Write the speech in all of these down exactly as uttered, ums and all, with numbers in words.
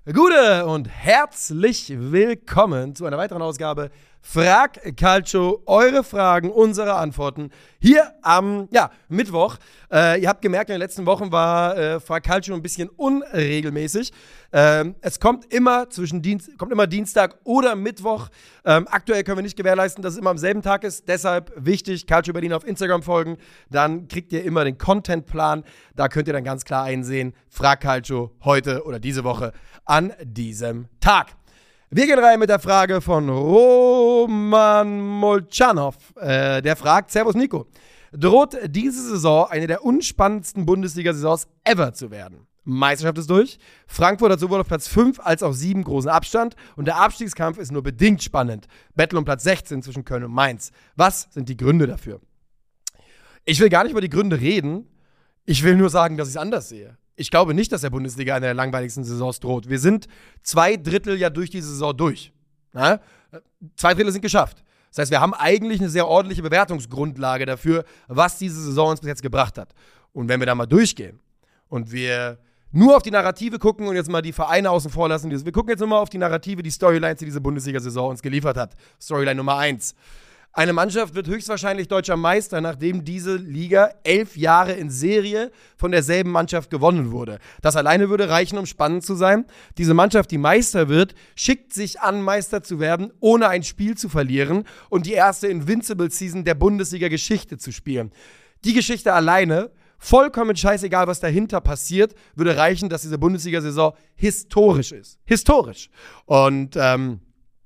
Gute und herzlich willkommen zu einer weiteren Ausgabe Frag Calcio, eure Fragen, unsere Antworten hier am ja, Mittwoch. Äh, ihr habt gemerkt, in den letzten Wochen war äh, Frag Calcio ein bisschen unregelmäßig. Ähm, es kommt immer zwischen Dienst, kommt immer Dienstag oder Mittwoch. Ähm, aktuell können wir nicht gewährleisten, dass es immer am selben Tag ist. Deshalb wichtig, Calcio Berlin auf Instagram folgen. Dann kriegt ihr immer den Contentplan. Da könnt ihr dann ganz klar einsehen, Frag Calcio heute oder diese Woche an diesem Tag. Wir gehen rein mit der Frage von Roman Molchanov. Äh, der fragt, Servus Nico, droht diese Saison eine der unspannendsten Bundesliga-Saisons ever zu werden? Meisterschaft ist durch. Frankfurt hat sowohl auf Platz fünf als auch sieben großen Abstand. Und der Abstiegskampf ist nur bedingt spannend. Battle um Platz sechzehn zwischen Köln und Mainz. Was sind die Gründe dafür? Ich will gar nicht über die Gründe reden. Ich will nur sagen, dass ich es anders sehe. Ich glaube nicht, dass der Bundesliga eine der langweiligsten Saisons droht. Wir sind zwei Drittel ja durch diese Saison durch. Na? Zwei Drittel sind geschafft. Das heißt, wir haben eigentlich eine sehr ordentliche Bewertungsgrundlage dafür, was diese Saison uns bis jetzt gebracht hat. Und wenn wir da mal durchgehen und wir nur auf die Narrative gucken und jetzt mal die Vereine außen vor lassen, wir gucken jetzt nur mal auf die Narrative, die Storylines, die diese Bundesliga-Saison uns geliefert hat. Storyline Nummer eins. Eine Mannschaft wird höchstwahrscheinlich deutscher Meister, nachdem diese Liga elf Jahre in Serie von derselben Mannschaft gewonnen wurde. Das alleine würde reichen, um spannend zu sein. Diese Mannschaft, die Meister wird, schickt sich an, Meister zu werden, ohne ein Spiel zu verlieren und die erste Invincible-Season der Bundesliga-Geschichte zu spielen. Die Geschichte alleine, vollkommen scheißegal, was dahinter passiert, würde reichen, dass diese Bundesliga-Saison historisch ist. Historisch. Und, ähm,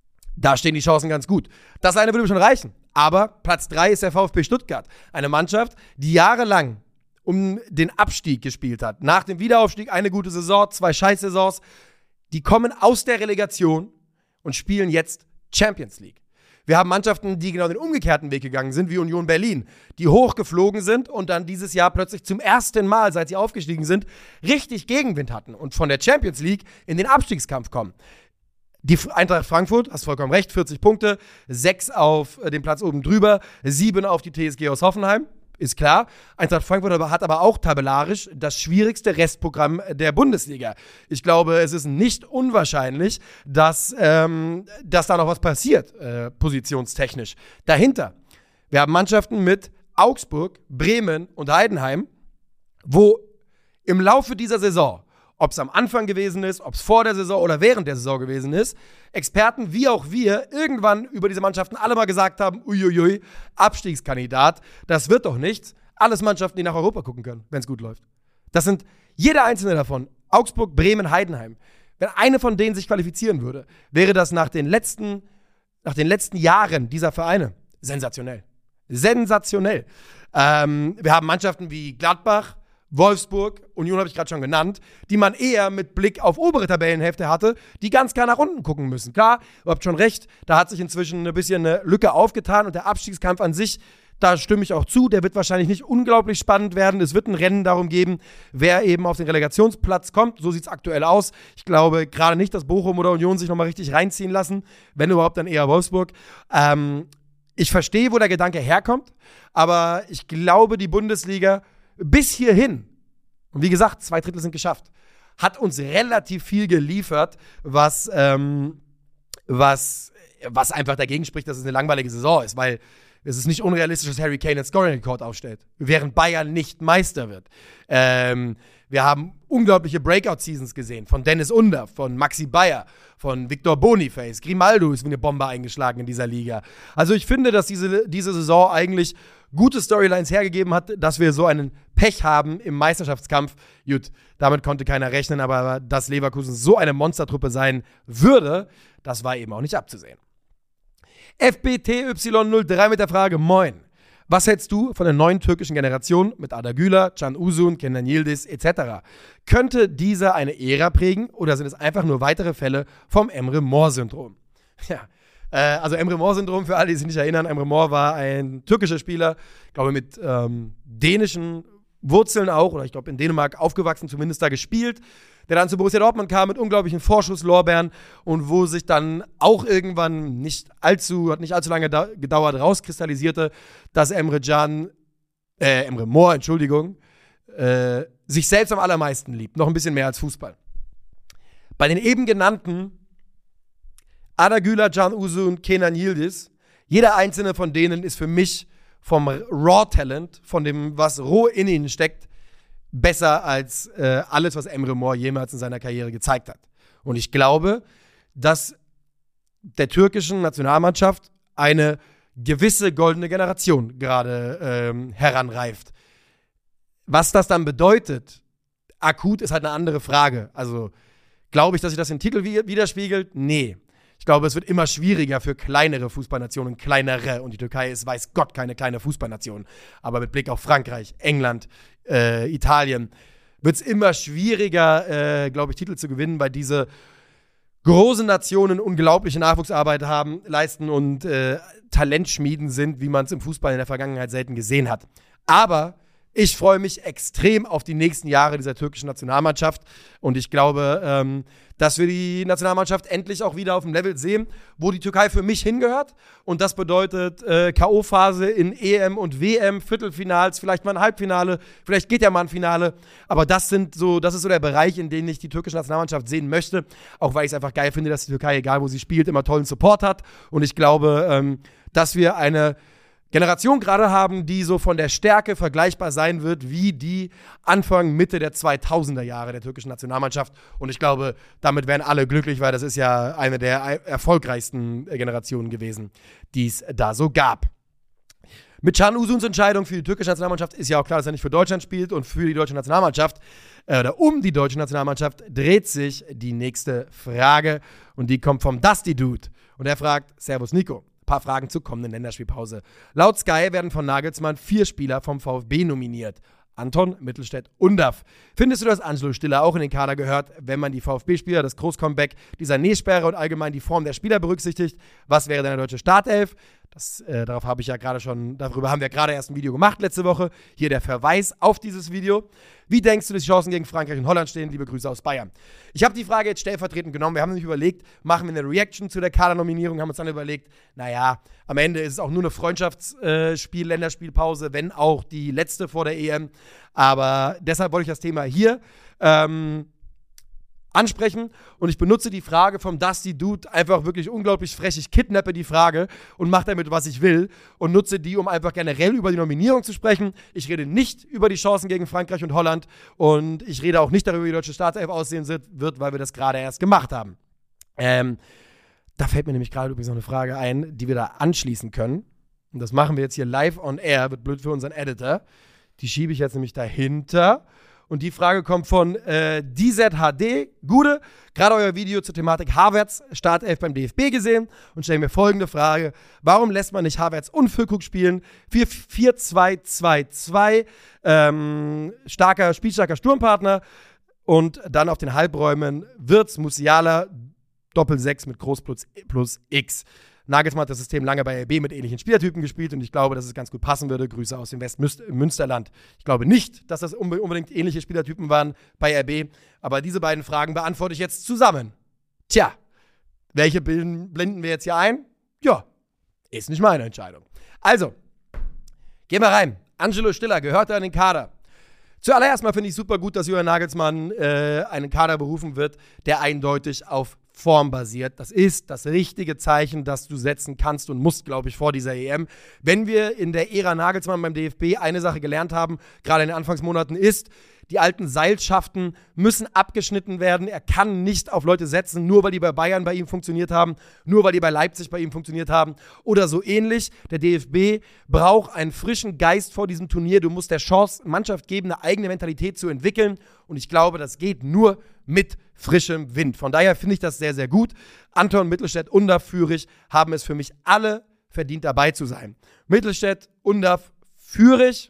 da stehen die Chancen ganz gut. Das eine würde schon reichen. Aber Platz drei ist der VfB Stuttgart. Eine Mannschaft, die jahrelang um den Abstieg gespielt hat. Nach dem Wiederaufstieg eine gute Saison, zwei Scheißsaisons. Die kommen aus der Relegation und spielen jetzt Champions League. Wir haben Mannschaften, die genau den umgekehrten Weg gegangen sind, wie Union Berlin, die hochgeflogen sind und dann dieses Jahr plötzlich zum ersten Mal, seit sie aufgestiegen sind, richtig Gegenwind hatten und von der Champions League in den Abstiegskampf kommen. Die Eintracht Frankfurt, hast vollkommen recht, vierzig Punkte, sechs auf den Platz oben drüber, sieben auf die T S G aus Hoffenheim, ist klar. Eintracht Frankfurt hat aber auch tabellarisch das schwierigste Restprogramm der Bundesliga. Ich glaube, es ist nicht unwahrscheinlich, dass, ähm, dass da noch was passiert, äh, positionstechnisch. Dahinter, wir haben Mannschaften mit Augsburg, Bremen und Heidenheim, wo im Laufe dieser Saison, ob es am Anfang gewesen ist, ob es vor der Saison oder während der Saison gewesen ist, Experten wie auch wir irgendwann über diese Mannschaften alle mal gesagt haben, uiuiui, Abstiegskandidat, das wird doch nichts. Alles Mannschaften, die nach Europa gucken können, wenn es gut läuft. Das sind jeder einzelne davon, Augsburg, Bremen, Heidenheim. Wenn eine von denen sich qualifizieren würde, wäre das nach den letzten, nach den letzten Jahren dieser Vereine sensationell. Sensationell. Ähm, wir haben Mannschaften wie Gladbach, Wolfsburg, Union habe ich gerade schon genannt, die man eher mit Blick auf obere Tabellenhälfte hatte, die ganz klar nach unten gucken müssen. Klar, ihr habt schon recht, da hat sich inzwischen ein bisschen eine Lücke aufgetan und der Abstiegskampf an sich, da stimme ich auch zu, der wird wahrscheinlich nicht unglaublich spannend werden. Es wird ein Rennen darum geben, wer eben auf den Relegationsplatz kommt. So sieht es aktuell aus. Ich glaube gerade nicht, dass Bochum oder Union sich nochmal richtig reinziehen lassen, wenn überhaupt dann eher Wolfsburg. Ähm, ich verstehe, wo der Gedanke herkommt, aber ich glaube, die Bundesliga bis hierhin, und wie gesagt, zwei Drittel sind geschafft, hat uns relativ viel geliefert, was, ähm, was, was einfach dagegen spricht, dass es eine langweilige Saison ist, weil es ist nicht unrealistisch, dass Harry Kane einen Scoring-Rekord aufstellt, während Bayern nicht Meister wird. Ähm, wir haben unglaubliche Breakout-Seasons gesehen, von Dennis Under, von Maxi Bayer, von Victor Boniface, Grimaldo ist wie eine Bombe eingeschlagen in dieser Liga. Also ich finde, dass diese, diese Saison eigentlich gute Storylines hergegeben hat, dass wir so einen Pech haben im Meisterschaftskampf. Gut, damit konnte keiner rechnen, aber dass Leverkusen so eine Monstertruppe sein würde, das war eben auch nicht abzusehen. F B T Y null drei mit der Frage, moin. Was hältst du von der neuen türkischen Generation mit Arda Güler, Can Uzun, Kenan Yildiz et cetera? Könnte dieser eine Ära prägen oder sind es einfach nur weitere Fälle vom Emre Mor-Syndrom? Ja, äh, also Emre Mor-Syndrom, für alle, die sich nicht erinnern, Emre Mor war ein türkischer Spieler, ich glaube mit ähm, dänischen Wurzeln auch, oder ich glaube in Dänemark aufgewachsen, zumindest da gespielt, der dann zu Borussia Dortmund kam mit unglaublichen Vorschusslorbeeren und wo sich dann auch irgendwann nicht allzu, hat nicht allzu lange da, gedauert, rauskristallisierte, dass Emre Can, äh, Emre Mor, Entschuldigung, äh, sich selbst am allermeisten liebt. Noch ein bisschen mehr als Fußball. Bei den eben genannten Arda Güler, Can Uzun, Kenan Yildiz, jeder einzelne von denen ist für mich vom Raw-Talent, von dem, was roh in ihnen steckt, besser als äh, alles, was Emre Mor jemals in seiner Karriere gezeigt hat. Und ich glaube, dass der türkischen Nationalmannschaft eine gewisse goldene Generation gerade ähm, heranreift. Was das dann bedeutet, akut, ist halt eine andere Frage. Also, glaube ich, dass sich das im Titel widerspiegelt? Nee. Ich glaube, es wird immer schwieriger für kleinere Fußballnationen, kleinere. Und die Türkei ist, weiß Gott, keine kleine Fußballnation. Aber mit Blick auf Frankreich, England, äh, Italien, wird es immer schwieriger, äh, glaube ich, Titel zu gewinnen, weil diese großen Nationen unglaubliche Nachwuchsarbeit haben, leisten und äh, Talentschmieden sind, wie man es im Fußball in der Vergangenheit selten gesehen hat. Aber ich freue mich extrem auf die nächsten Jahre dieser türkischen Nationalmannschaft und ich glaube, ähm, dass wir die Nationalmannschaft endlich auch wieder auf dem Level sehen, wo die Türkei für mich hingehört und das bedeutet äh, K O-Phase in E M und W M, Viertelfinals, vielleicht mal ein Halbfinale, vielleicht geht ja mal ein Finale, aber das sind so, das ist so der Bereich, in dem ich die türkische Nationalmannschaft sehen möchte, auch weil ich es einfach geil finde, dass die Türkei, egal wo sie spielt, immer tollen Support hat und ich glaube, ähm, dass wir eine Generation gerade haben, die so von der Stärke vergleichbar sein wird wie die Anfang, Mitte der zweitausender Jahre der türkischen Nationalmannschaft. Und ich glaube, damit wären alle glücklich, weil das ist ja eine der erfolgreichsten Generationen gewesen, die es da so gab. Mit Can Uzuns Entscheidung für die türkische Nationalmannschaft ist ja auch klar, dass er nicht für Deutschland spielt. Und für die deutsche Nationalmannschaft, äh, oder um die deutsche Nationalmannschaft, dreht sich die nächste Frage. Und die kommt vom Dusty Dude. Und er fragt, Servus Nico. Paar Fragen zur kommenden Länderspielpause. Laut Sky werden von Nagelsmann vier Spieler vom VfB nominiert. Anton, Mittelstädt, Undav. Findest du, dass Angelo Stiller auch in den Kader gehört, wenn man die VfB-Spieler, das Großcomeback, die Sané-Sperre und allgemein die Form der Spieler berücksichtigt? Was wäre deine deutsche Startelf? Das, äh, darauf habe ich ja gerade schon, darüber haben wir gerade erst ein Video gemacht letzte Woche. Hier der Verweis auf dieses Video. Wie denkst du, dass die Chancen gegen Frankreich und Holland stehen? Liebe Grüße aus Bayern. Ich habe die Frage jetzt stellvertretend genommen. Wir haben nämlich überlegt, machen wir eine Reaction zu der Kadernominierung, haben uns dann überlegt, naja, am Ende ist es auch nur eine Freundschaftsspiel, Länderspielpause, wenn auch die letzte vor der E M. Aber deshalb wollte ich das Thema hier ähm, ansprechen und ich benutze die Frage vom Dusty Dude einfach wirklich unglaublich frech. Ich kidnappe die Frage und mache damit, was ich will und nutze die, um einfach generell über die Nominierung zu sprechen. Ich rede nicht über die Chancen gegen Frankreich und Holland und ich rede auch nicht darüber, wie die deutsche Startelf aussehen wird, weil wir das gerade erst gemacht haben. Ähm, da fällt mir nämlich gerade übrigens noch eine Frage ein, die wir da anschließen können. Und das machen wir jetzt hier live on air, wird blöd für unseren Editor. Die schiebe ich jetzt nämlich dahinter. Und die Frage kommt von äh, D Z H D. Gude, gerade euer Video zur Thematik Havertz Startelf beim D F B gesehen und stellen mir folgende Frage. Warum lässt man nicht Havertz und Füllkrug spielen? vier zwei zwei zwei, ähm, starker, spielstarker Sturmpartner und dann auf den Halbräumen Wirtz, Musiala, Doppel sechs mit Groß plus, plus X. Nagelsmann hat das System lange bei R B mit ähnlichen Spielertypen gespielt und ich glaube, dass es ganz gut passen würde. Grüße aus dem Westmünsterland. Ich glaube nicht, dass das unbedingt ähnliche Spielertypen waren bei R B, aber diese beiden Fragen beantworte ich jetzt zusammen. Tja, welche bilden, blenden wir jetzt hier ein? Ja, ist nicht meine Entscheidung. Also, gehen wir rein. Angelo Stiller gehört da in den Kader. Zuallererst mal finde ich super gut, dass Julian Nagelsmann äh, einen Kader berufen wird, der eindeutig auf Form basiert. Das ist das richtige Zeichen, das du setzen kannst und musst, glaube ich, vor dieser E M. Wenn wir in der Ära Nagelsmann beim D F B eine Sache gelernt haben, gerade in den Anfangsmonaten, ist, die alten Seilschaften müssen abgeschnitten werden. Er kann nicht auf Leute setzen, nur weil die bei Bayern bei ihm funktioniert haben, nur weil die bei Leipzig bei ihm funktioniert haben oder so ähnlich. Der D F B braucht einen frischen Geist vor diesem Turnier. Du musst der Chance, Mannschaft geben, eine eigene Mentalität zu entwickeln. Und ich glaube, das geht nur mit frischem Wind. Von daher finde ich das sehr, sehr gut. Anton, Mittelstädt, Undav, Führig haben es für mich alle verdient, dabei zu sein. Mittelstädt, Undav, Führig,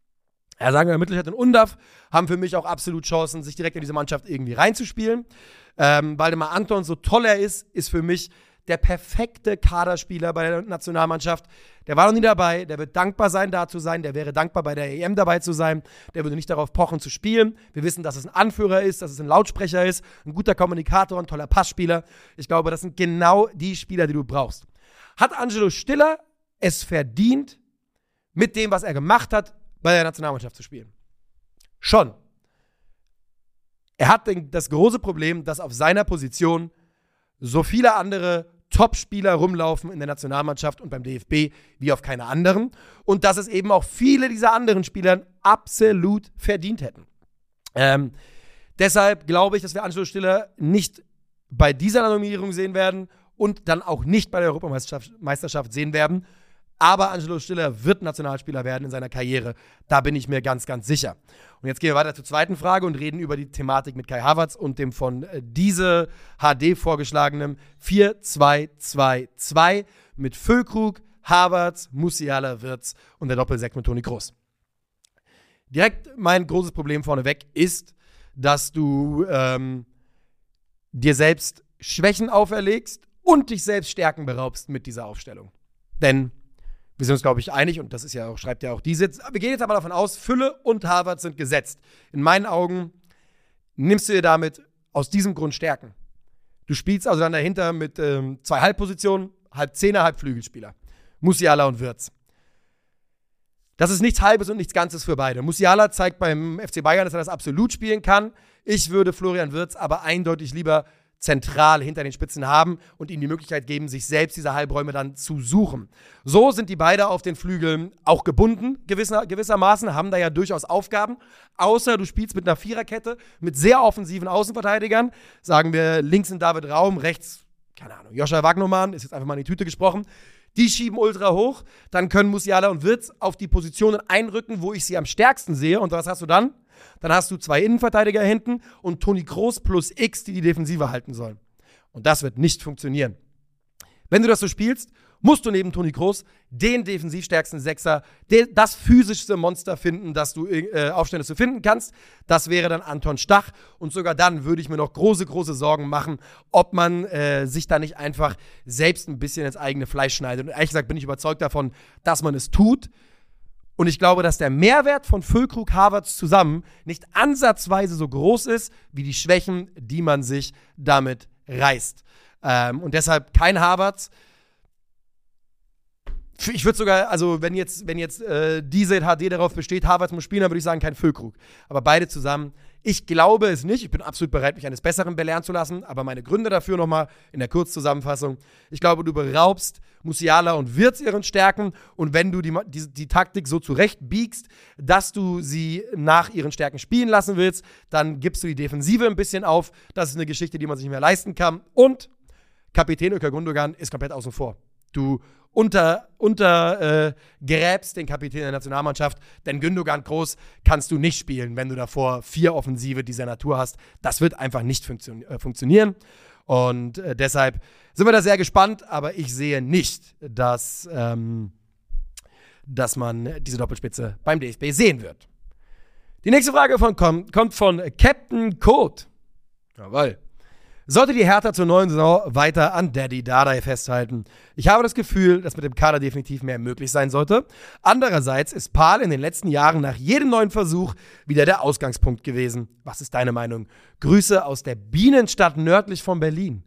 ja, sagen wir, Mittelstädt und Undav haben für mich auch absolut Chancen, sich direkt in diese Mannschaft irgendwie reinzuspielen. Ähm, Waldemar Anton, so toll er ist, ist für mich der perfekte Kaderspieler bei der Nationalmannschaft. Der war noch nie dabei, der wird dankbar sein, da zu sein, der wäre dankbar, bei der E M dabei zu sein, der würde nicht darauf pochen, zu spielen. Wir wissen, dass es ein Anführer ist, dass es ein Lautsprecher ist, ein guter Kommunikator, ein toller Passspieler. Ich glaube, das sind genau die Spieler, die du brauchst. Hat Angelo Stiller es verdient, mit dem, was er gemacht hat, bei der Nationalmannschaft zu spielen? Schon. Er hat das große Problem, dass auf seiner Position so viele andere Top-Spieler rumlaufen in der Nationalmannschaft und beim D F B wie auf keine anderen. Und dass es eben auch viele dieser anderen Spieler absolut verdient hätten. Ähm, deshalb glaube ich, dass wir Angelo Stiller nicht bei dieser Nominierung sehen werden und dann auch nicht bei der Europameisterschaft Meisterschaft sehen werden. Aber Angelo Stiller wird Nationalspieler werden in seiner Karriere. Da bin ich mir ganz, ganz sicher. Und jetzt gehen wir weiter zur zweiten Frage und reden über die Thematik mit Kai Havertz und dem von äh, diese H D vorgeschlagenen vier zwei zwei zwei mit Füllkrug, Havertz, Musiala, Wirtz und der Doppelsechs mit Toni Kroos. Direkt mein großes Problem vorneweg ist, dass du ähm, dir selbst Schwächen auferlegst und dich selbst Stärken beraubst mit dieser Aufstellung. Denn wir sind uns, glaube ich, einig, und das ist ja auch, schreibt ja auch diese. Wir gehen jetzt aber davon aus, Fülle und Havertz sind gesetzt. In meinen Augen nimmst du dir damit aus diesem Grund Stärken. Du spielst also dann dahinter mit ähm, zwei Halbpositionen, halb Zehner, halb Flügelspieler. Musiala und Wirtz. Das ist nichts Halbes und nichts Ganzes für beide. Musiala zeigt beim F C Bayern, dass er das absolut spielen kann. Ich würde Florian Wirtz aber eindeutig lieber zentral hinter den Spitzen haben und ihnen die Möglichkeit geben, sich selbst diese Halbräume dann zu suchen. So sind die beide auf den Flügeln auch gebunden, gewisser, gewissermaßen, haben da ja durchaus Aufgaben, außer du spielst mit einer Viererkette, mit sehr offensiven Außenverteidigern, sagen wir links in David Raum, rechts, keine Ahnung, Joscha Wagnermann, ist jetzt einfach mal in die Tüte gesprochen, die schieben ultra hoch, dann können Musiala und Wirtz auf die Positionen einrücken, wo ich sie am stärksten sehe, und was hast du dann? Dann hast du zwei Innenverteidiger hinten und Toni Kroos plus X, die die Defensive halten sollen. Und das wird nicht funktionieren. Wenn du das so spielst, musst du neben Toni Kroos den defensivstärksten Sechser, den, das physischste Monster finden, das du äh, aufstellst, du finden kannst. Das wäre dann Anton Stach. Und sogar dann würde ich mir noch große, große Sorgen machen, ob man äh, sich da nicht einfach selbst ein bisschen ins eigene Fleisch schneidet. Und ehrlich gesagt bin ich überzeugt davon, dass man es tut. Und ich glaube, dass der Mehrwert von Füllkrug, Havertz zusammen nicht ansatzweise so groß ist, wie die Schwächen, die man sich damit reißt. Ähm, und deshalb kein Havertz. Ich würde sogar, also wenn jetzt, wenn jetzt äh, diese H D darauf besteht, Havertz muss spielen, dann würde ich sagen, kein Füllkrug. Aber beide zusammen, ich glaube es nicht. Ich bin absolut bereit, mich eines Besseren belehren zu lassen. Aber meine Gründe dafür nochmal in der Kurzzusammenfassung. Ich glaube, du beraubst Musiala und Wirtz ihren Stärken. Und wenn du die, die, die Taktik so zurechtbiegst, dass du sie nach ihren Stärken spielen lassen willst, dann gibst du die Defensive ein bisschen auf. Das ist eine Geschichte, die man sich nicht mehr leisten kann. Und Kapitän Ilkay Gündoğan ist komplett außen vor. Du unter, unter äh, gräbst den Kapitän der Nationalmannschaft, denn Gündoğan Kroos kannst du nicht spielen, wenn du davor vier Offensive dieser Natur hast. Das wird einfach nicht funktio- äh, funktionieren. Und äh, deshalb sind wir da sehr gespannt, aber ich sehe nicht, dass, ähm, dass man diese Doppelspitze beim D F B sehen wird. Die nächste Frage von, kommt von Captain Code. Jawohl. Sollte die Hertha zur neuen Saison weiter an Daddy Dardai festhalten? Ich habe das Gefühl, dass mit dem Kader definitiv mehr möglich sein sollte. Andererseits ist Pahl in den letzten Jahren nach jedem neuen Versuch wieder der Ausgangspunkt gewesen. Was ist deine Meinung? Grüße aus der Bienenstadt nördlich von Berlin.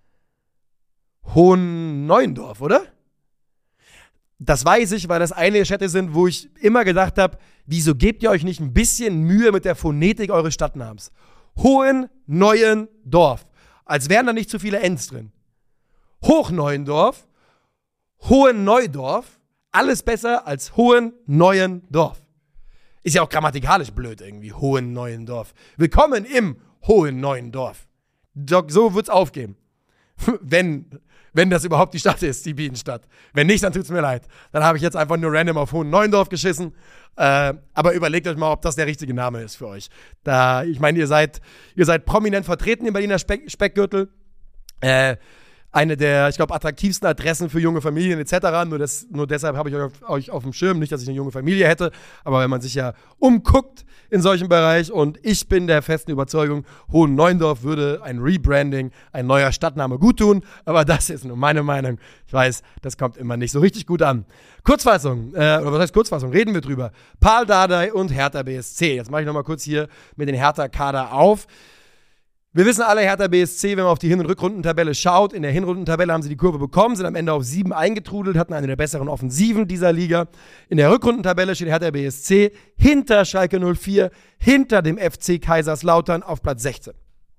Hohenneuendorf, oder? Das weiß ich, weil das eine der Städte sind, wo ich immer gedacht habe, wieso gebt ihr euch nicht ein bisschen Mühe mit der Phonetik eures Stadtnamens? Hohenneuendorf. Als wären da nicht zu viele Ns drin. Hochneuendorf, Hohenneudorf, alles besser als Hohenneuendorf. Ist ja auch grammatikalisch blöd irgendwie, Hohenneuendorf. Willkommen im Hohenneuendorf. So wird's aufgehen. Wenn, wenn das überhaupt die Stadt ist, die Bienenstadt. Wenn nicht, dann tut's mir leid. Dann habe ich jetzt einfach nur random auf Hohenneuendorf geschissen. Äh, aber überlegt euch mal, ob das der richtige Name ist für euch. Da, ich meine, ihr seid, ihr seid prominent vertreten im Berliner Speck, Speckgürtel. Äh, eine der, ich glaube, attraktivsten Adressen für junge Familien et cetera. Nur, das, nur deshalb habe ich euch auf, euch auf dem Schirm. Nicht, dass ich eine junge Familie hätte, aber wenn man sich ja umguckt in solchem Bereich, und ich bin der festen Überzeugung, Hohenneuendorf würde ein Rebranding, ein neuer Stadtname gut tun. Aber das ist nur meine Meinung. Ich weiß, das kommt immer nicht so richtig gut an. Kurzfassung, äh, oder was heißt Kurzfassung? Reden wir drüber. Pahl Dardai und Hertha B S C. Jetzt mache ich nochmal kurz hier mit den Hertha-Kader auf. Wir wissen alle, Hertha B S C, wenn man auf die Hin- und Rückrundentabelle schaut, in der Hinrundentabelle haben sie die Kurve bekommen, sind am Ende auf sieben eingetrudelt, hatten eine der besseren Offensiven dieser Liga. In der Rückrundentabelle steht Hertha B S C hinter Schalke null vier, hinter dem F C Kaiserslautern auf Platz sechzehn.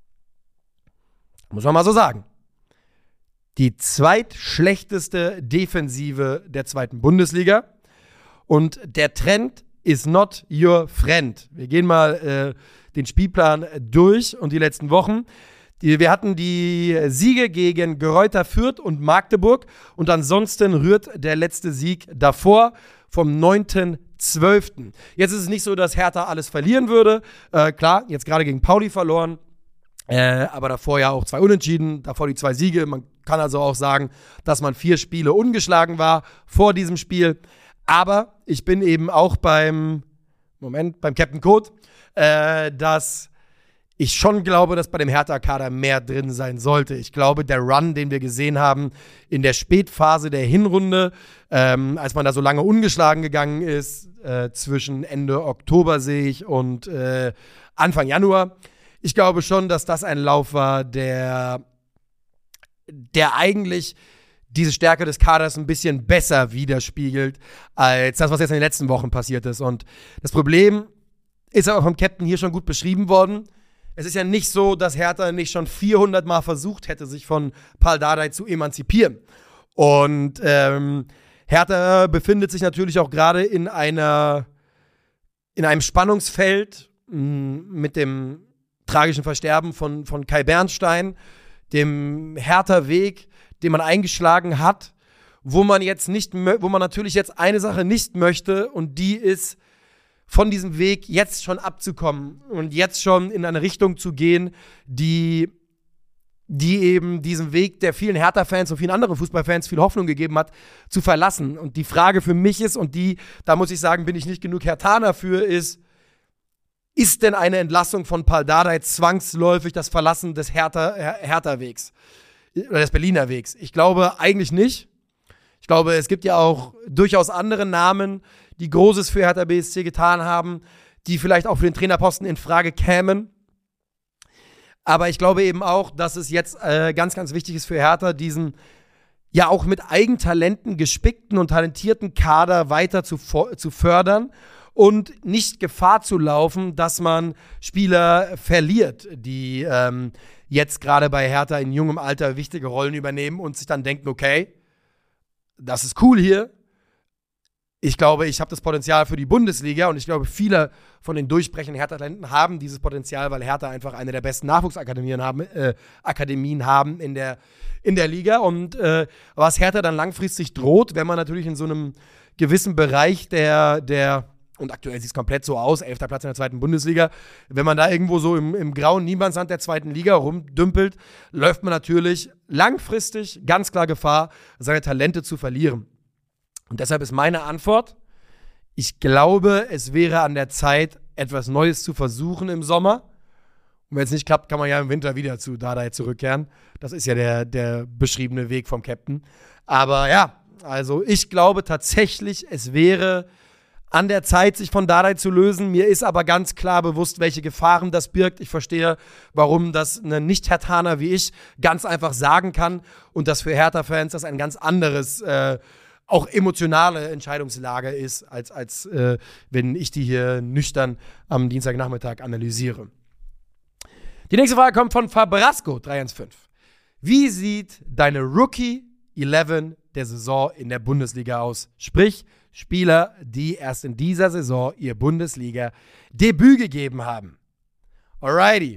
Muss man mal so sagen. Die zweitschlechteste Defensive der zweiten Bundesliga. Und der Trend is not your friend. Wir gehen mal äh, den Spielplan durch und die letzten Wochen. Die, wir hatten die Siege gegen Greuther Fürth und Magdeburg und ansonsten rührt der letzte Sieg davor vom neunten zwölften Jetzt ist es nicht so, dass Hertha alles verlieren würde. Äh, klar, jetzt gerade gegen Pauli verloren, äh, aber davor ja auch zwei Unentschieden, davor die zwei Siege. Man kann also auch sagen, dass man vier Spiele ungeschlagen war vor diesem Spiel. Aber ich bin eben auch beim, Moment, beim Captain Code, äh, dass ich schon glaube, dass bei dem Hertha-Kader mehr drin sein sollte. Ich glaube, der Run, den wir gesehen haben in der Spätphase der Hinrunde, ähm, als man da so lange ungeschlagen gegangen ist, äh, zwischen Ende Oktober sehe ich und äh, Anfang Januar, ich glaube schon, dass das ein Lauf war, der, der eigentlich diese Stärke des Kaders ein bisschen besser widerspiegelt, als das, was jetzt in den letzten Wochen passiert ist. Und das Problem ist aber vom Captain hier schon gut beschrieben worden. Es ist ja nicht so, dass Hertha nicht schon vierhundert Mal versucht hätte, sich von Pal Dardai zu emanzipieren. Und ähm, Hertha befindet sich natürlich auch gerade in einer in einem Spannungsfeld mh, mit dem tragischen Versterben von, von Kai Bernstein, dem Hertha-Weg, den man eingeschlagen hat, wo man jetzt nicht, wo man natürlich jetzt eine Sache nicht möchte und die ist, von diesem Weg jetzt schon abzukommen und jetzt schon in eine Richtung zu gehen, die, die eben diesen Weg, der vielen Hertha-Fans und vielen anderen Fußballfans viel Hoffnung gegeben hat, zu verlassen. Und die Frage für mich ist, und die, da muss ich sagen, bin ich nicht genug Herthaner für, ist, ist denn eine Entlassung von Pal Dardai zwangsläufig das Verlassen des Hertha, Hertha-Wegs? Oder des Berliner Wegs. Ich glaube eigentlich nicht. Ich glaube, es gibt ja auch durchaus andere Namen, die Großes für Hertha B S C getan haben, die vielleicht auch für den Trainerposten in Frage kämen. Aber ich glaube eben auch, dass es jetzt äh, ganz, ganz wichtig ist für Hertha, diesen ja auch mit Eigentalenten gespickten und talentierten Kader weiter zu, zu fördern und nicht Gefahr zu laufen, dass man Spieler verliert, die ähm, jetzt gerade bei Hertha in jungem Alter wichtige Rollen übernehmen und sich dann denken, okay, das ist cool hier. Ich glaube, ich habe das Potenzial für die Bundesliga und ich glaube, viele von den durchbrechenden Hertha-Talenten haben dieses Potenzial, weil Hertha einfach eine der besten Nachwuchsakademien haben, äh, Akademien haben in der, in der Liga. Und äh, was Hertha dann langfristig droht, wenn man natürlich in so einem gewissen Bereich der, der und aktuell sieht es komplett so aus, elfter Platz in der zweiten Bundesliga, wenn man da irgendwo so im, im grauen Niemandsland der zweiten Liga rumdümpelt, läuft man natürlich langfristig ganz klar Gefahr, seine Talente zu verlieren. Und deshalb ist meine Antwort, ich glaube, es wäre an der Zeit, etwas Neues zu versuchen im Sommer. Und wenn es nicht klappt, kann man ja im Winter wieder zu Dardai zurückkehren. Das ist ja der, der beschriebene Weg vom Captain. Aber ja, also ich glaube tatsächlich, es wäre an der Zeit, sich von Dardai zu lösen. Mir ist aber ganz klar bewusst, welche Gefahren das birgt. Ich verstehe, warum das ein Nicht-Herthaner wie ich ganz einfach sagen kann und dass für Hertha-Fans das ein ganz anderes äh, auch emotionale Entscheidungslage ist, als, als äh, wenn ich die hier nüchtern am Dienstagnachmittag analysiere. Die nächste Frage kommt von Fabrasco drei eins fünf. Wie sieht deine Rookie elf der Saison in der Bundesliga aus? Sprich, Spieler, die erst in dieser Saison ihr Bundesliga-Debüt gegeben haben. Alrighty.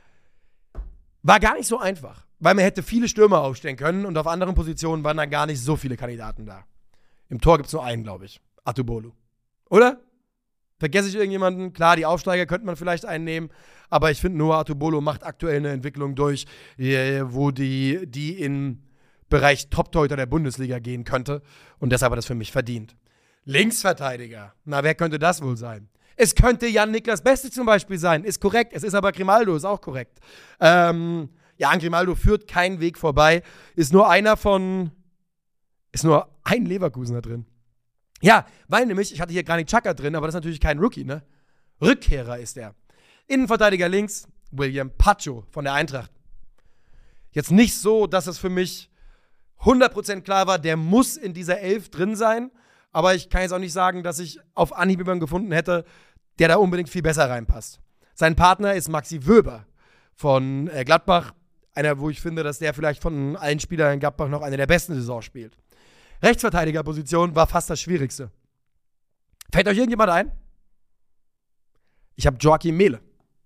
War gar nicht so einfach, weil man hätte viele Stürmer aufstellen können und auf anderen Positionen waren dann gar nicht so viele Kandidaten da. Im Tor gibt es nur einen, glaube ich. Atubolu. Oder? Vergesse ich irgendjemanden? Klar, die Aufsteiger könnte man vielleicht einnehmen, aber ich finde, Noah Atubolu macht aktuell eine Entwicklung durch, wo die, die in Bereich Top-Torhüter der Bundesliga gehen könnte und deshalb hat das für mich verdient. Linksverteidiger. Na, wer könnte das wohl sein? Es könnte Jan-Niklas Beste zum Beispiel sein. Ist korrekt. Es ist aber Grimaldo, ist auch korrekt. Ähm, ja, an Grimaldo führt kein Weg vorbei. Ist nur einer von, ist nur ein Leverkusener drin. Ja, weil nämlich, ich hatte hier Granit Xhaka drin, aber das ist natürlich kein Rookie, ne? Rückkehrer ist er. Innenverteidiger links, William Pacho von der Eintracht. Jetzt nicht so, dass es für mich hundert Prozent klar war, der muss in dieser Elf drin sein, aber ich kann jetzt auch nicht sagen, dass ich auf Anhieb jemanden gefunden hätte, der da unbedingt viel besser reinpasst. Sein Partner ist Maxi Wöber von äh, Gladbach, einer, wo ich finde, dass der vielleicht von allen Spielern in Gladbach noch eine der besten Saisons spielt. Rechtsverteidigerposition war fast das Schwierigste. Fällt euch irgendjemand ein? Ich habe Joachim Mehle.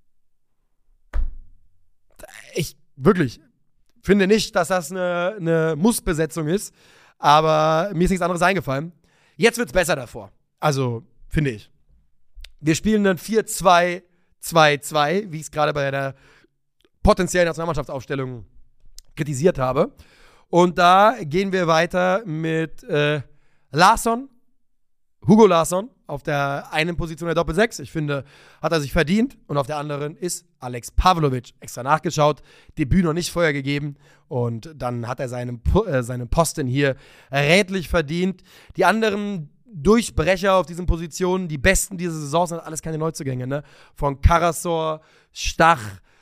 Ich, wirklich, finde nicht, dass das eine, eine Muss-Besetzung ist, aber mir ist nichts anderes eingefallen. Jetzt wird's besser davor. Also, finde ich. Wir spielen dann vier zwei zwei zwei, wie ich es gerade bei der potenziellen Nationalmannschaftsaufstellung kritisiert habe. Und da gehen wir weiter mit äh, Larsson, Hugo Larsson, auf der einen Position der Doppelsechs. Ich finde, hat er sich verdient. Und auf der anderen ist Alex Pavlovic. Extra nachgeschaut, Debüt noch nicht vorher gegeben. Und dann hat er seinen, äh, seinen Posten hier rätlich verdient. Die anderen Durchbrecher auf diesen Positionen, die besten dieser Saison, sind alles keine Neuzugänge, ne? Von Karasor, Stach,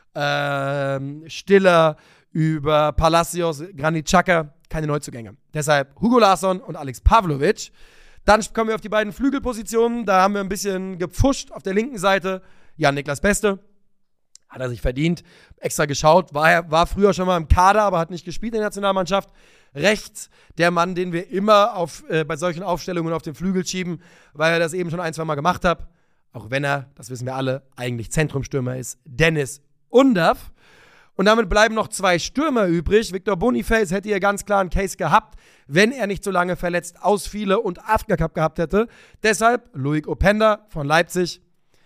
ähm, Stiller über Palacios, Granit Xhaka, keine Neuzugänge. Deshalb Hugo Larsson und Alex Pavlovic. Dann kommen wir auf die beiden Flügelpositionen. Da haben wir ein bisschen gepfuscht. Auf der linken Seite Jan-Niklas Beste. Hat er sich verdient. Extra geschaut. War, war früher schon mal im Kader, aber hat nicht gespielt in der Nationalmannschaft. Rechts der Mann, den wir immer auf, äh, bei solchen Aufstellungen auf den Flügel schieben, weil er das eben schon ein, zwei Mal gemacht hat. Auch wenn er, das wissen wir alle, eigentlich Zentrumstürmer ist. Dennis Undav. Und damit bleiben noch zwei Stürmer übrig. Victor Boniface hätte hier ganz klar einen Case gehabt, wenn er nicht so lange verletzt ausfiele und Afrika Cup gehabt hätte. Deshalb Loic Openda von Leipzig.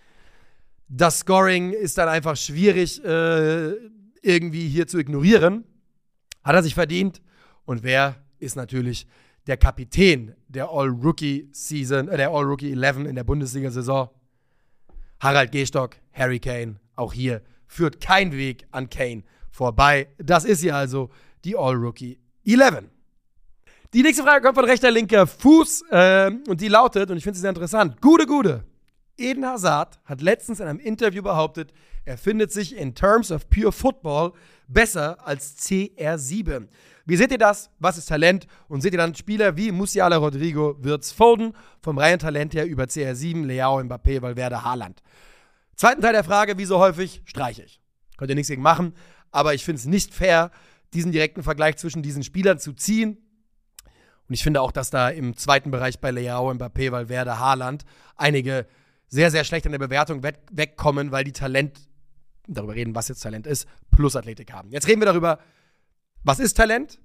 Das Scoring ist dann einfach schwierig äh, irgendwie hier zu ignorieren. Hat er sich verdient. Und wer ist natürlich der Kapitän der All-Rookie-Season, äh, der All-Rookie elf in der Bundesliga-Saison? Harald Gehstock, Harry Kane. Auch hier führt kein Weg an Kane vorbei. Das ist hier also die All-Rookie elf. Die nächste Frage kommt von rechter, linker Fuß äh, und die lautet, und ich finde sie sehr interessant, Gude, Gude. Eden Hazard hat letztens in einem Interview behauptet, er findet sich in terms of pure football besser als C R sieben. Wie seht ihr das? Was ist Talent? Und seht ihr dann Spieler wie Musiala, Rodrigo, Wirtz, Foden, vom reinen Talent her über C R sieben, Leao, Mbappé, Valverde, Haaland. Zweiten Teil der Frage, wie so häufig, streiche ich. Könnt ihr nichts gegen machen, aber ich finde es nicht fair, diesen direkten Vergleich zwischen diesen Spielern zu ziehen. Und ich finde auch, dass da im zweiten Bereich bei Leao, Mbappé, Valverde, Haaland einige sehr, sehr schlecht in der Bewertung we- wegkommen, weil die Talent, darüber reden, was jetzt Talent ist, plus Athletik haben. Jetzt reden wir darüber, was ist Talent?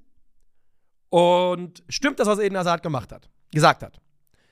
Und stimmt das, was Eden Hazard gemacht hat, gesagt hat?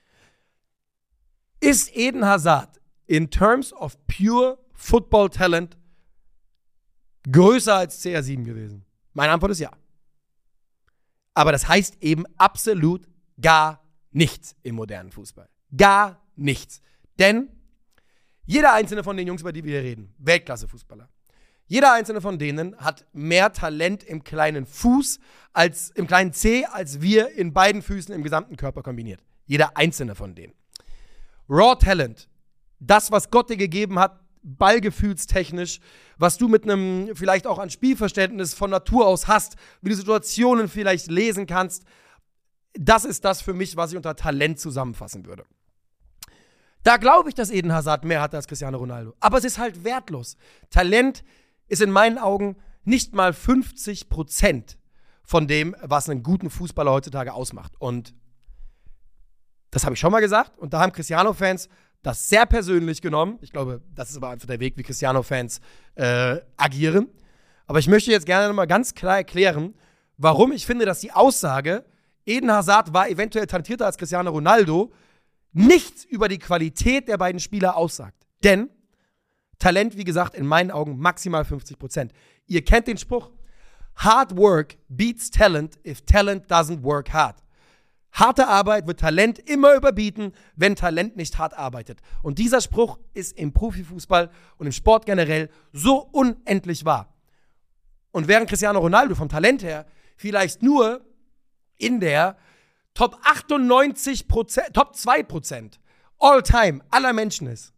Ist Eden Hazard in terms of pure football talent größer als C R sieben gewesen? Meine Antwort ist ja. Aber das heißt eben absolut gar nichts im modernen Fußball. Gar nichts. Denn jeder einzelne von den Jungs, über die wir hier reden, Weltklasse-Fußballer, jeder einzelne von denen hat mehr Talent im kleinen Fuß, als im kleinen C, als wir in beiden Füßen im gesamten Körper kombiniert. Jeder einzelne von denen. Raw Talent, das, was Gott dir gegeben hat, ballgefühlstechnisch, was du mit einem vielleicht auch an Spielverständnis von Natur aus hast, wie du Situationen vielleicht lesen kannst, das ist das für mich, was ich unter Talent zusammenfassen würde. Da glaube ich, dass Eden Hazard mehr hat als Cristiano Ronaldo. Aber es ist halt wertlos. Talent ist in meinen Augen nicht mal fünfzig Prozent von dem, was einen guten Fußballer heutzutage ausmacht. Und das habe ich schon mal gesagt. Und da haben Cristiano-Fans das sehr persönlich genommen. Ich glaube, das ist aber einfach der Weg, wie Cristiano-Fans äh, agieren. Aber ich möchte jetzt gerne noch mal ganz klar erklären, warum ich finde, dass die Aussage, Eden Hazard war eventuell talentierter als Cristiano Ronaldo, nichts über die Qualität der beiden Spieler aussagt. Denn Talent, wie gesagt, in meinen Augen maximal fünfzig Prozent. Ihr kennt den Spruch, Hard work beats talent if talent doesn't work hard. Harte Arbeit wird Talent immer überbieten, wenn Talent nicht hart arbeitet. Und dieser Spruch ist im Profifußball und im Sport generell so unendlich wahr. Und während Cristiano Ronaldo vom Talent her vielleicht nur in der Top achtundneunzig Prozent, Top zwei Prozent all-time aller Menschen ist,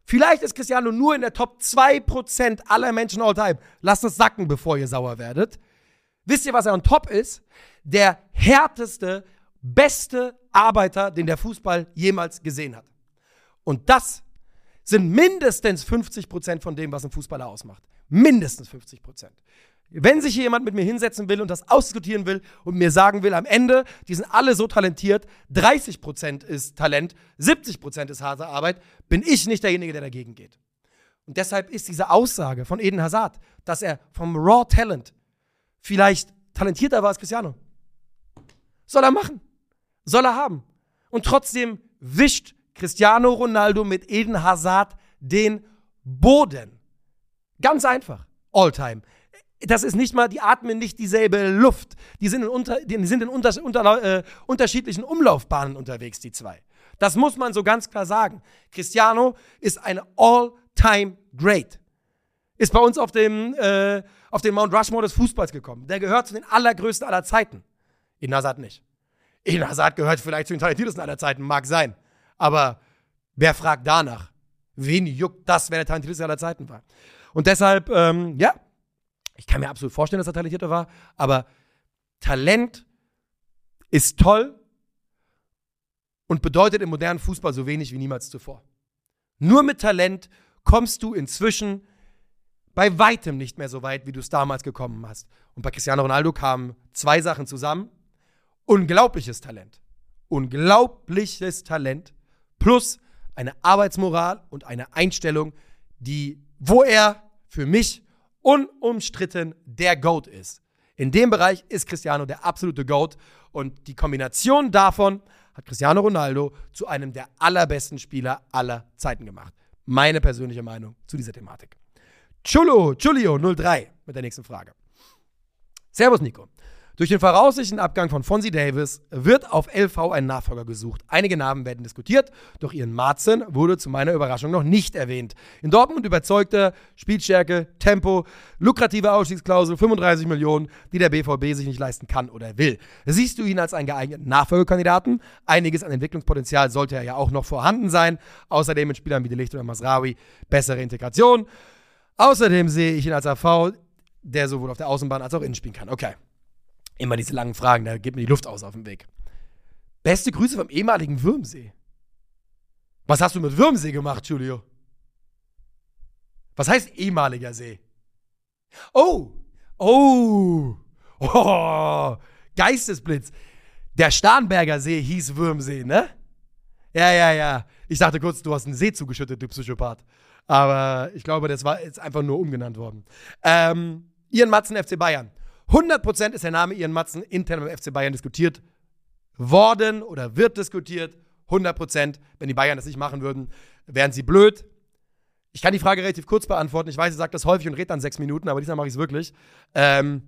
Vielleicht ist Cristiano nur in der Top zwei Prozent aller Menschen all time. Lasst es sacken, bevor ihr sauer werdet. Wisst ihr, was er on top ist? Der härteste, beste Arbeiter, den der Fußball jemals gesehen hat. Und das sind mindestens fünfzig Prozent von dem, was ein Fußballer ausmacht. Mindestens fünfzig Prozent. Wenn sich hier jemand mit mir hinsetzen will und das ausdiskutieren will und mir sagen will, am Ende, die sind alle so talentiert, dreißig Prozent ist Talent, siebzig Prozent ist harte Arbeit, bin ich nicht derjenige, der dagegen geht. Und deshalb ist diese Aussage von Eden Hazard, dass er vom Raw Talent vielleicht talentierter war als Cristiano. Soll er machen. Soll er haben. Und trotzdem wischt Cristiano Ronaldo mit Eden Hazard den Boden. Ganz einfach. All time. Das ist nicht mal, die atmen nicht dieselbe Luft. Die sind in, unter, die sind in unter, unter, äh, unterschiedlichen Umlaufbahnen unterwegs, die zwei. Das muss man so ganz klar sagen. Cristiano ist ein All-Time-Great. Ist bei uns auf dem, äh, auf den Mount Rushmore des Fußballs gekommen. Der gehört zu den allergrößten aller Zeiten. Eden Hazard nicht. Eden Hazard gehört vielleicht zu den talentiertesten aller Zeiten, mag sein. Aber wer fragt danach? Wen juckt das, wer der talentierteste aller Zeiten war? Und deshalb, ähm, ja, ich kann mir absolut vorstellen, dass er talentierter war, aber Talent ist toll und bedeutet im modernen Fußball so wenig wie niemals zuvor. Nur mit Talent kommst du inzwischen bei weitem nicht mehr so weit, wie du es damals gekommen hast. Und bei Cristiano Ronaldo kamen zwei Sachen zusammen. Unglaubliches Talent. Unglaubliches Talent plus eine Arbeitsmoral und eine Einstellung, die, wo er für mich unumstritten der GOAT ist. In dem Bereich ist Cristiano der absolute GOAT und die Kombination davon hat Cristiano Ronaldo zu einem der allerbesten Spieler aller Zeiten gemacht. Meine persönliche Meinung zu dieser Thematik. Chulo, Chulio null drei mit der nächsten Frage. Servus Nico. Durch den voraussichtlichen Abgang von Fonzie Davis wird auf L V ein Nachfolger gesucht. Einige Namen werden diskutiert, doch Ian Maatsen wurde zu meiner Überraschung noch nicht erwähnt. In Dortmund überzeugte Spielstärke, Tempo, lukrative Ausstiegsklausel, fünfunddreißig Millionen, die der B V B sich nicht leisten kann oder will. Siehst du ihn als einen geeigneten Nachfolgekandidaten? Einiges an Entwicklungspotenzial sollte er ja auch noch vorhanden sein. Außerdem mit Spielern wie De Ligt oder Masraoui bessere Integration. Außerdem sehe ich ihn als A V, der sowohl auf der Außenbahn als auch innen spielen kann. Okay. Immer diese langen Fragen, da geht mir die Luft aus auf dem Weg. Beste Grüße vom ehemaligen Würmsee. Was hast du mit Würmsee gemacht, Julio? Was heißt ehemaliger See? Oh, oh, oh, Geistesblitz. Der Starnberger See hieß Würmsee, ne? Ja, ja, ja. Ich dachte kurz, du hast einen See zugeschüttet, du Psychopath. Aber ich glaube, das war jetzt einfach nur umgenannt worden. Ähm, Ian Maatsen, F C Bayern. hundert Prozent ist der Name Ian Maatsen intern beim F C Bayern diskutiert worden oder wird diskutiert. hundert Prozent. Wenn die Bayern das nicht machen würden, wären sie blöd. Ich kann die Frage relativ kurz beantworten. Ich weiß, ich sage das häufig und rede dann sechs Minuten, aber diesmal mache ich es wirklich. Ähm,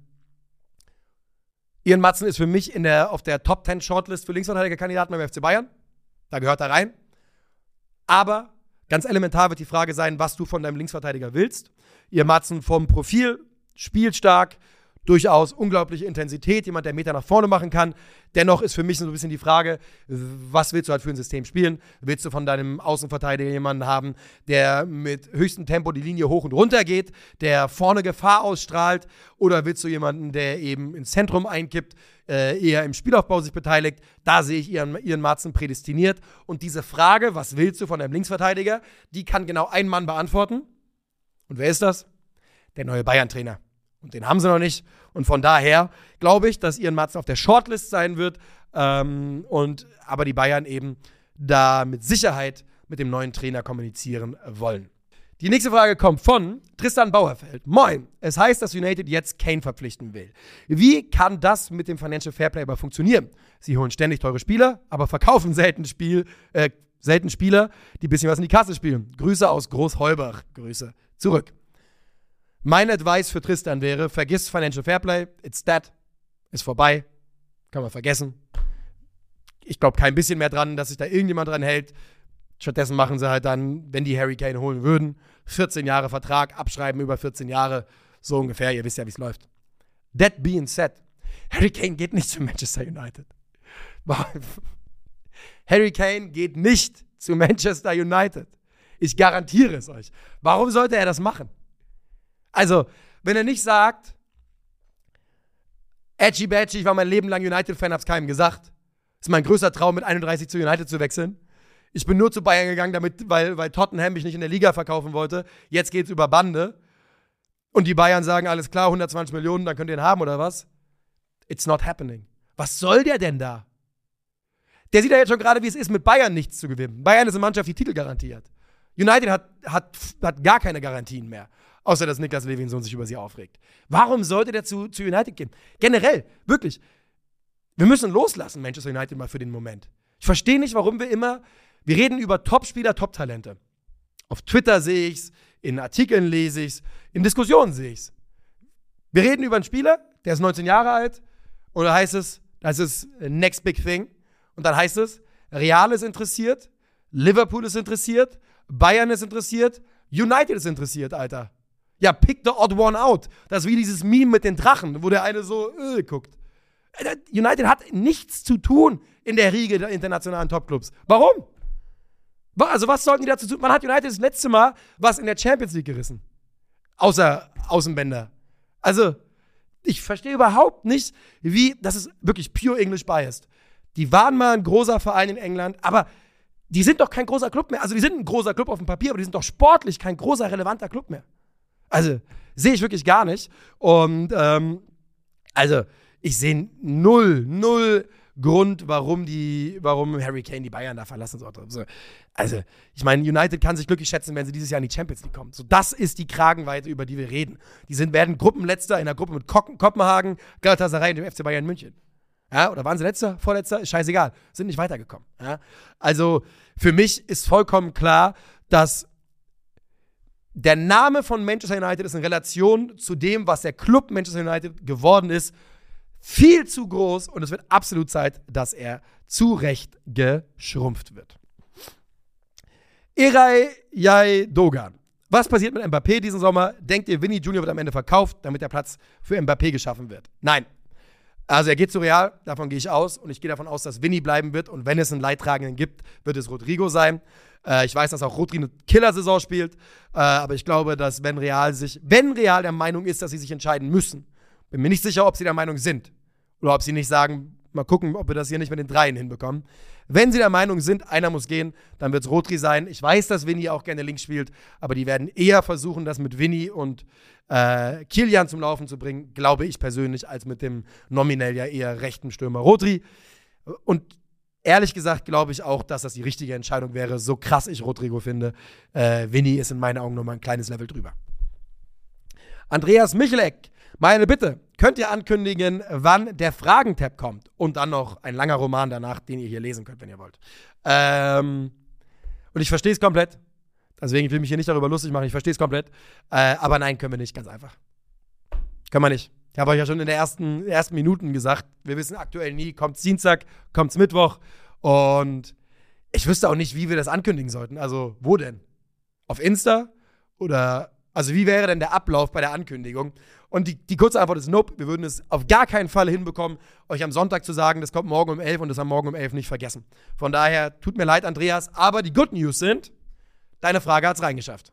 Ian Maatsen ist für mich in der, auf der Top zehn Shortlist für Linksverteidigerkandidaten beim F C Bayern. Da gehört er rein. Aber ganz elementar wird die Frage sein, was du von deinem Linksverteidiger willst. Ian Maatsen vom Profil, spielstark, durchaus unglaubliche Intensität, jemand, der Meter nach vorne machen kann. Dennoch ist für mich so ein bisschen die Frage, was willst du halt für ein System spielen? Willst du von deinem Außenverteidiger jemanden haben, der mit höchstem Tempo die Linie hoch und runter geht, der vorne Gefahr ausstrahlt? Oder willst du jemanden, der eben ins Zentrum einkippt, äh, eher im Spielaufbau sich beteiligt? Da sehe ich Ian, Ian Maatsen prädestiniert. Und diese Frage, was willst du von deinem Linksverteidiger, die kann genau ein Mann beantworten. Und wer ist das? Der neue Bayern-Trainer. Und den haben sie noch nicht. Und von daher glaube ich, dass Ian Maatsen auf der Shortlist sein wird. Ähm, und aber die Bayern eben da mit Sicherheit mit dem neuen Trainer kommunizieren wollen. Die nächste Frage kommt von Tristan Bauerfeld. Moin, es heißt, dass United jetzt Kane verpflichten will. Wie kann das mit dem Financial Fairplay aber funktionieren? Sie holen ständig teure Spieler, aber verkaufen selten, Spiel, äh, selten Spieler, die ein bisschen was in die Kasse spielen. Grüße aus Großheubach. Grüße zurück. Mein Advice für Tristan wäre, vergiss Financial Fairplay, it's dead, ist vorbei, kann man vergessen. Ich glaube kein bisschen mehr dran, dass sich da irgendjemand dran hält. Stattdessen machen sie halt dann, wenn die Harry Kane holen würden, vierzehn Jahre Vertrag, abschreiben über vierzehn Jahre, so ungefähr, ihr wisst ja, wie es läuft. That being said, Harry Kane geht nicht zu Manchester United. Harry Kane geht nicht zu Manchester United. Ich garantiere es euch. Warum sollte er das machen? Also, wenn er nicht sagt, Edgy Badgy, ich war mein Leben lang United-Fan, hab's keinem gesagt. Ist mein größter Traum, mit einunddreißig zu United zu wechseln. Ich bin nur zu Bayern gegangen, damit, weil, weil Tottenham mich nicht in der Liga verkaufen wollte. Jetzt geht's über Bande. Und die Bayern sagen, alles klar, hundertzwanzig Millionen, dann könnt ihr ihn haben oder was? It's not happening. Was soll der denn da? Der sieht ja jetzt schon gerade, wie es ist, mit Bayern nichts zu gewinnen. Bayern ist eine Mannschaft, die Titel garantiert. United hat, hat, hat gar keine Garantien mehr. Außer, dass Niklas Levinson sich über sie aufregt. Warum sollte der zu, zu United gehen? Generell, wirklich. Wir müssen loslassen, Manchester United, mal für den Moment. Ich verstehe nicht, warum wir immer, wir reden über Top-Spieler, Top-Talente. Auf Twitter sehe ich's, in Artikeln lese ich's, in Diskussionen sehe ich's. Wir reden über einen Spieler, der ist neunzehn Jahre alt, und da heißt es, das ist next big thing. Und dann heißt es, Real ist interessiert, Liverpool ist interessiert, Bayern ist interessiert, United ist interessiert, Alter. Ja, pick the odd one out. Das ist wie dieses Meme mit den Drachen, wo der eine so äh, guckt. United hat nichts zu tun in der Riege der internationalen Topclubs. Warum? Also was sollten die dazu tun? Wann hat United das letzte Mal was in der Champions League gerissen? Außer Außenbänder. Also, ich verstehe überhaupt nicht, wie, das ist wirklich pure English biased. Die waren mal ein großer Verein in England, aber die sind doch kein großer Club mehr. Also die sind ein großer Club auf dem Papier, aber die sind doch sportlich kein großer, relevanter Club mehr. Also, sehe ich wirklich gar nicht. Und, ähm, also, ich sehe null, null Grund, warum die, warum Harry Kane die Bayern da verlassen sollte. Also, ich meine, United kann sich glücklich schätzen, wenn sie dieses Jahr in die Champions League kommen. So, das ist die Kragenweite, über die wir reden. Die sind, werden Gruppenletzter in der Gruppe mit Ko- Kopenhagen, Galatasaray und dem F C Bayern München. Ja, oder waren sie letzter, vorletzter? Ist scheißegal. Sind nicht weitergekommen. Ja? Also, für mich ist vollkommen klar, dass der Name von Manchester United ist in Relation zu dem, was der Club Manchester United geworden ist, viel zu groß, und es wird absolut Zeit, dass er zu Recht geschrumpft wird. Eray Yai Dogan. Was passiert mit Mbappé diesen Sommer? Denkt ihr, Vinny Junior wird am Ende verkauft, damit der Platz für Mbappé geschaffen wird? Nein. Also er geht zu Real, davon gehe ich aus, und ich gehe davon aus, dass Vinny bleiben wird, und wenn es einen Leidtragenden gibt, wird es Rodrigo sein. Äh, ich weiß, dass auch Rodri eine Killer-Saison spielt, äh, aber ich glaube, dass wenn Real sich, wenn Real der Meinung ist, dass sie sich entscheiden müssen, bin mir nicht sicher, ob sie der Meinung sind, oder ob sie nicht sagen, mal gucken, ob wir das hier nicht mit den Dreien hinbekommen. Wenn sie der Meinung sind, einer muss gehen, dann wird es Rodri sein. Ich weiß, dass Vinny auch gerne links spielt, aber die werden eher versuchen, das mit Vinny und äh, Kilian zum Laufen zu bringen, glaube ich persönlich, als mit dem nominell ja eher rechten Stürmer Rodri. Und ehrlich gesagt glaube ich auch, dass das die richtige Entscheidung wäre, so krass ich Rodrigo finde. Äh, Vinny ist in meinen Augen nochmal ein kleines Level drüber. Andreas Micheleck, meine Bitte, könnt ihr ankündigen, wann der Fragentab kommt? Und dann noch ein langer Roman danach, den ihr hier lesen könnt, wenn ihr wollt. Ähm, und ich verstehe es komplett. Deswegen will ich mich hier nicht darüber lustig machen. Ich verstehe es komplett. Äh, aber nein, können wir nicht, ganz einfach. Können wir nicht. Ich habe euch ja schon in den ersten, ersten Minuten gesagt, wir wissen aktuell nie, kommt es Dienstag, kommt es Mittwoch. Und ich wüsste auch nicht, wie wir das ankündigen sollten. Also, wo denn? Auf Insta? Oder, also wie wäre denn der Ablauf bei der Ankündigung? Und die, die kurze Antwort ist nope. Wir würden es auf gar keinen Fall hinbekommen, euch am Sonntag zu sagen, das kommt morgen um elf und das am Morgen um elf nicht vergessen. Von daher, tut mir leid, Andreas, aber die Good News sind, deine Frage hat's reingeschafft.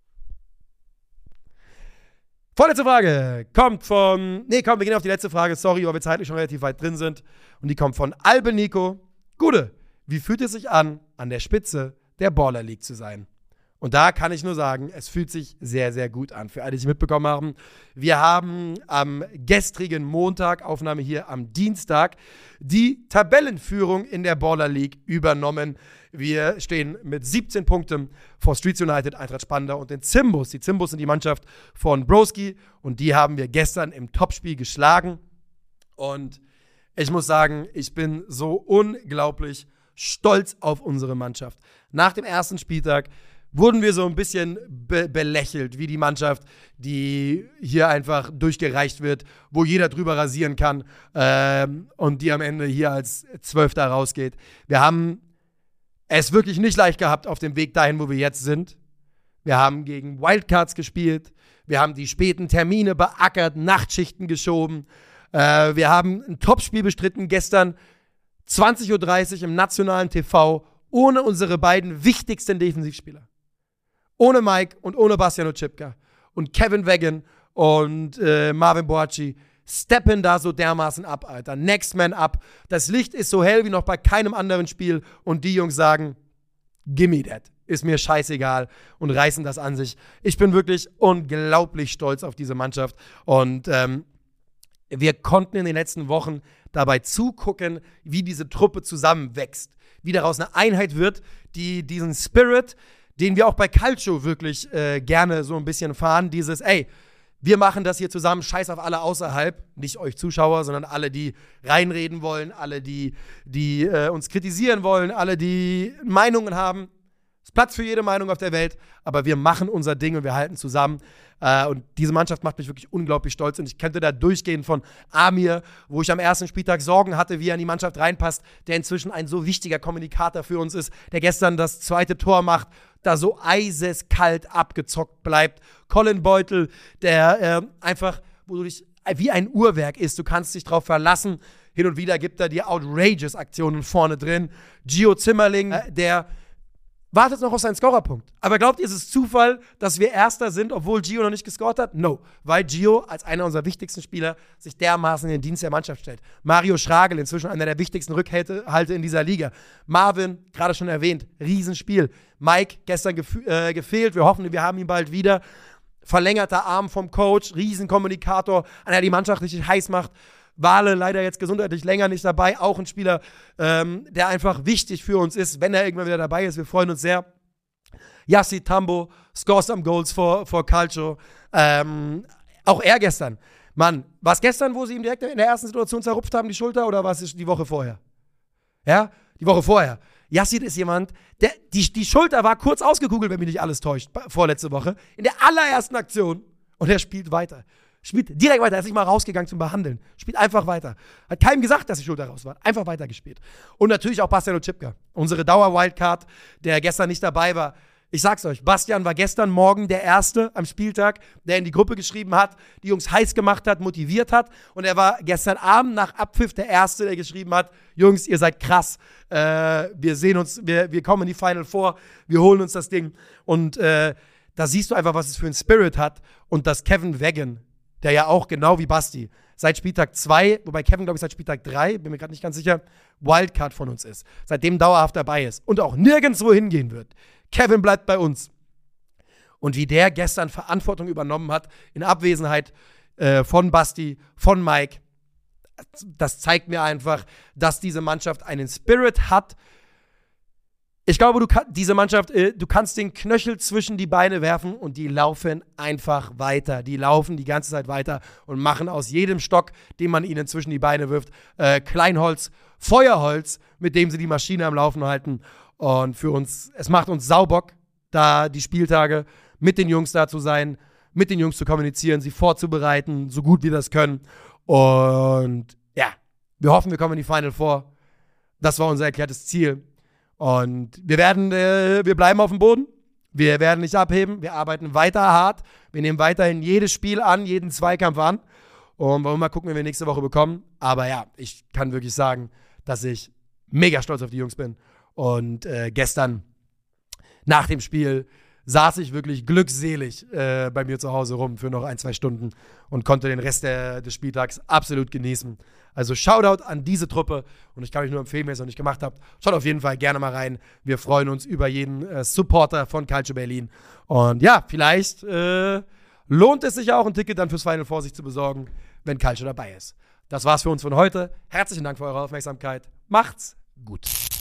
Vorletzte Frage kommt von, nee, komm, wir gehen auf die letzte Frage, sorry, weil wir zeitlich schon relativ weit drin sind. Und die kommt von Albe Nico. Gude, wie fühlt es sich an, an der Spitze der Baller League zu sein? Und da kann ich nur sagen, es fühlt sich sehr, sehr gut an. Für alle, die es mitbekommen haben, wir haben am gestrigen Montag, Aufnahme hier am Dienstag, die Tabellenführung in der Baller League übernommen. Wir stehen mit siebzehn Punkten vor Streets United, Eintracht Spandau und den Zimbus. Die Zimbus sind die Mannschaft von Broski und die haben wir gestern im Topspiel geschlagen. Und ich muss sagen, ich bin so unglaublich stolz auf unsere Mannschaft. Nach dem ersten Spieltag wurden wir so ein bisschen be- belächelt, wie die Mannschaft, die hier einfach durchgereicht wird, wo jeder drüber rasieren kann ähm, und die am Ende hier als Zwölfter rausgeht. Wir haben es wirklich nicht leicht gehabt auf dem Weg dahin, wo wir jetzt sind. Wir haben gegen Wildcards gespielt, wir haben die späten Termine beackert, Nachtschichten geschoben, äh, wir haben ein Topspiel bestritten gestern, zwanzig Uhr dreißig im nationalen T V, ohne unsere beiden wichtigsten Defensivspieler. ohne Mike und ohne Bastian Oczipka und Kevin Wegan und äh, Marvin Boakye steppen da so dermaßen ab, Alter. Next man up. Das Licht ist so hell wie noch bei keinem anderen Spiel und die Jungs sagen, gimme that. Ist mir scheißegal und reißen das an sich. Ich bin wirklich unglaublich stolz auf diese Mannschaft und ähm, wir konnten in den letzten Wochen dabei zugucken, wie diese Truppe zusammenwächst, wie daraus eine Einheit wird, die diesen Spirit, den wir auch bei Calcio wirklich äh, gerne so ein bisschen fahren, dieses, ey, wir machen das hier zusammen, scheiß auf alle außerhalb, nicht euch Zuschauer, sondern alle, die reinreden wollen, alle, die, die äh, uns kritisieren wollen, alle, die Meinungen haben. Es ist Platz für jede Meinung auf der Welt, aber wir machen unser Ding und wir halten zusammen. Äh, und diese Mannschaft macht mich wirklich unglaublich stolz. Und ich könnte da durchgehen von Amir, wo ich am ersten Spieltag Sorgen hatte, wie er in die Mannschaft reinpasst, der inzwischen ein so wichtiger Kommunikator für uns ist, der gestern das zweite Tor macht, da so eiseskalt abgezockt bleibt. Colin Beutel, der äh, einfach, wo du dich wie ein Uhrwerk ist, du kannst dich drauf verlassen. Hin und wieder gibt er dir outrageous Aktionen vorne drin. Gio Zimmerling, äh, der wartet noch auf seinen Scorerpunkt. Aber glaubt ihr, ist es Zufall, dass wir Erster sind, obwohl Gio noch nicht gescored hat? No. Weil Gio als einer unserer wichtigsten Spieler sich dermaßen in den Dienst der Mannschaft stellt. Mario Schragel, inzwischen einer der wichtigsten Rückhalte in dieser Liga. Marvin, gerade schon erwähnt, Riesenspiel. Mike, gestern gef- äh, gefehlt. Wir hoffen, wir haben ihn bald wieder. Verlängerter Arm vom Coach, Riesenkommunikator, einer, der die Mannschaft richtig heiß macht. Wale leider jetzt gesundheitlich länger nicht dabei. Auch ein Spieler, ähm, der einfach wichtig für uns ist, wenn er irgendwann wieder dabei ist. Wir freuen uns sehr. Yassi Tambo, scores some goals for, for Calcio. Ähm, auch er gestern. Mann, war es gestern, wo sie ihm direkt in der ersten Situation zerrupft haben, die Schulter, oder war es die Woche vorher? Ja, die Woche vorher. Yassi ist jemand, der, die, die Schulter war kurz ausgekugelt, wenn mich nicht alles täuscht, vorletzte Woche, in der allerersten Aktion. Und er spielt weiter. Spielt direkt weiter, er ist nicht mal rausgegangen zum Behandeln. Spielt einfach weiter. Hat keinem gesagt, dass die Schulter raus war. Einfach weitergespielt. Und natürlich auch Bastian Oczipka, unsere Dauer-Wildcard, der gestern nicht dabei war. Ich sag's euch, Bastian war gestern Morgen der Erste am Spieltag, der in die Gruppe geschrieben hat, die Jungs heiß gemacht hat, motiviert hat. Und er war gestern Abend nach Abpfiff der Erste, der geschrieben hat, Jungs, ihr seid krass. Äh, wir sehen uns, wir, wir kommen in die Final Four, wir holen uns das Ding. Und äh, da siehst du einfach, was es für einen Spirit hat. Und dass Kevin Wegan, der ja auch genau wie Basti seit Spieltag zwei, wobei Kevin, glaube ich, seit Spieltag drei, bin mir gerade nicht ganz sicher, Wildcard von uns ist. Seitdem dauerhaft dabei ist und auch nirgendwo hingehen wird. Kevin bleibt bei uns. Und wie der gestern Verantwortung übernommen hat, in Abwesenheit äh, von Basti, von Mike, das zeigt mir einfach, dass diese Mannschaft einen Spirit hat. Ich glaube, du kann, diese Mannschaft, äh, du kannst den Knöchel zwischen die Beine werfen und die laufen einfach weiter. Die laufen die ganze Zeit weiter und machen aus jedem Stock, den man ihnen zwischen die Beine wirft, äh, Kleinholz, Feuerholz, mit dem sie die Maschine am Laufen halten. Und für uns, es macht uns Saubock, da die Spieltage mit den Jungs da zu sein, mit den Jungs zu kommunizieren, sie vorzubereiten, so gut wir das können. Und ja, wir hoffen, wir kommen in die Final Four. Das war unser erklärtes Ziel. Und wir werden, äh, wir bleiben auf dem Boden. Wir werden nicht abheben. Wir arbeiten weiter hart. Wir nehmen weiterhin jedes Spiel an, jeden Zweikampf an. Und wollen wir mal gucken, wie wir nächste Woche bekommen. Aber ja, ich kann wirklich sagen, dass ich mega stolz auf die Jungs bin. Und äh, gestern nach dem Spiel saß ich wirklich glückselig äh, bei mir zu Hause rum für noch ein, zwei Stunden und konnte den Rest der, des Spieltags absolut genießen. Also Shoutout an diese Truppe und ich kann euch nur empfehlen, wenn ihr es noch nicht gemacht habt, schaut auf jeden Fall gerne mal rein. Wir freuen uns über jeden äh, Supporter von Calcio Berlin. Und ja, vielleicht äh, lohnt es sich auch, ein Ticket dann fürs Final Four sich zu besorgen, wenn Calcio dabei ist. Das war's für uns von heute. Herzlichen Dank für eure Aufmerksamkeit. Macht's gut.